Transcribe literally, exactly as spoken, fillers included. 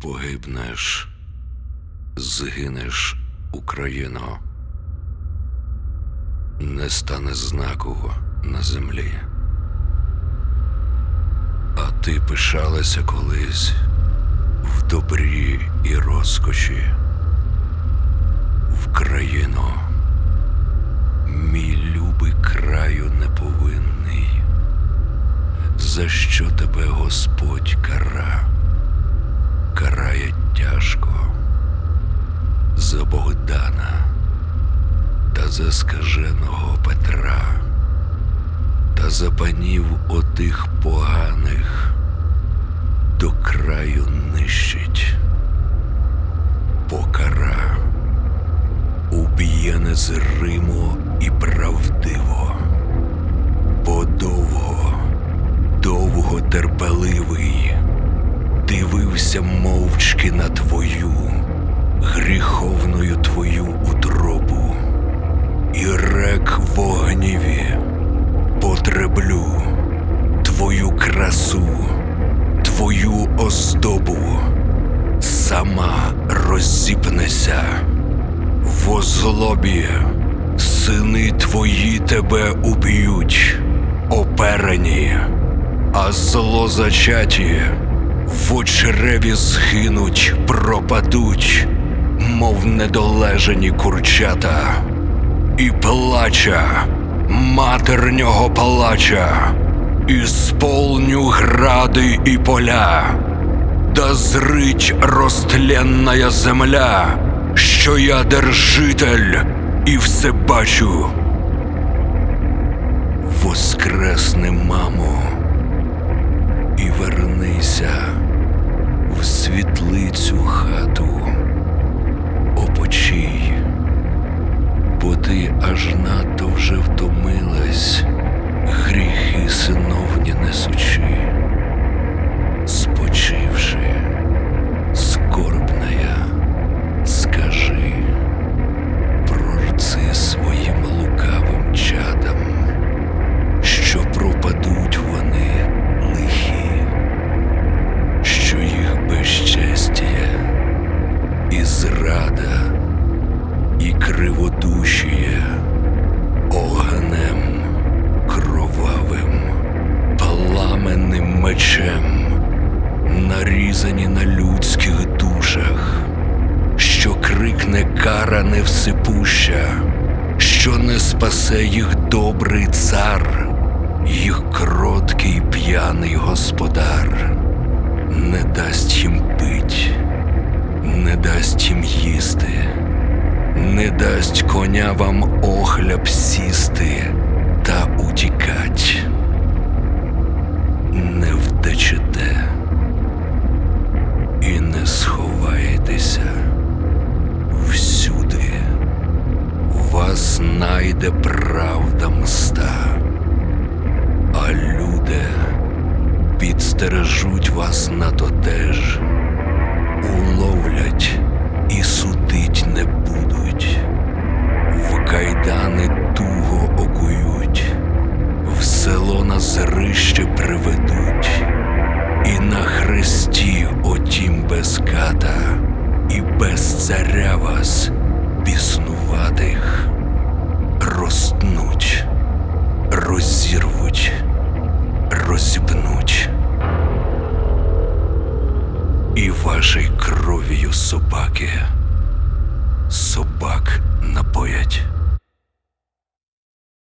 погибнеш, згинеш, Україно, не стане знаку на землі. А ти пишалася колись в добрі і розкоші, в країну, мій любий краю неповинний, за що тебе Господь кара, карає тяжко, за Богдана та за скаженого Петра, та за панів отих поганих до краю нищить. Покара уб'є незримо і правдиво, бо довго, довго терпеливий дивився мовчки на твою, гріховною твою утробу, і рек в огніві: потреблю твою красу, твою оздобу, сама розсіпнеся. Во злобі сини твої тебе уб'ють, оперені, а злозачаті в очреві згинуть, пропадуть, мов недолежені курчата. І плача, матернього плача, і сполню гради і поля, да зрить розтленная земля, що я держитель і все бачу. Воскресни, мамо, і вернися в світлицю хату, опочий, бо ти аж надто вже втомилась, гріхи синовні несучи. Спочивши, скорбная, скажи прорци своїм лукавим чадам, що пропадуть вони лихі, що їх безчестя і зрада і криводушіє огнем кровавим, пламенним мечем нарізані на людських душах, що крикне кара невсипуща, що не спасе їх добрий цар, їх кроткий п'яний господар, не дасть їм пить, не дасть їм їсти, не дасть коня вам охляб сісти та утікать. Не втечете і не сховаєтеся. Всюди вас найде правда мста, а люди підстережуть вас на то теж, уловлять і судить не будуть, в кайдани туго окують, в село на зрище приведуть, і на хресті отім без ката і без царя вас, біснуватих, розтнуть, розірвуть, розіпнуть. І вашій кров'ю собаки, собак